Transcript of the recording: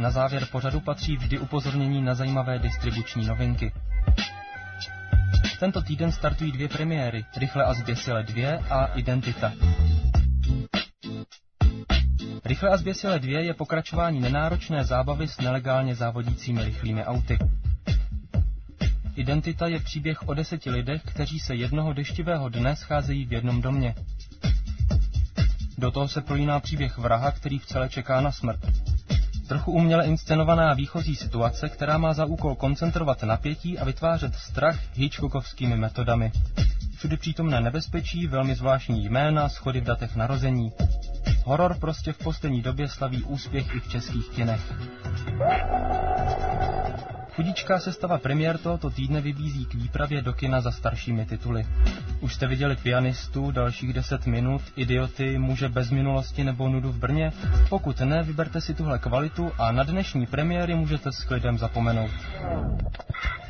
Na závěr pořadu patří vždy upozornění na zajímavé distribuční novinky. Tento týden startují 2 premiéry, Rychle a zběsile 2 a Identita. Rychle a zběsile 2 je pokračování nenáročné zábavy s nelegálně závodícími rychlými auty. Identita je příběh o 10 lidech, kteří se jednoho deštivého dne scházejí v jednom domě. Do toho se prolíná příběh vraha, který v celé čeká na smrt. Trochu uměle inscenovaná výchozí situace, která má za úkol koncentrovat napětí a vytvářet strach Hitchcockovskými metodami. Všudy přítomné nebezpečí, velmi zvláštní jména, shody v datech narození. Horor prostě v poslední době slaví úspěch i v českých kinech. Chudíčká sestava premiér tohoto týdne vybízí k výpravě do kina za staršími tituly. Už jste viděli Pianistu, Dalších 10 minut, Idioty, Muže bez minulosti nebo Nudu v Brně? Pokud ne, vyberte si tuhle kvalitu a na dnešní premiéry můžete s klidem zapomenout.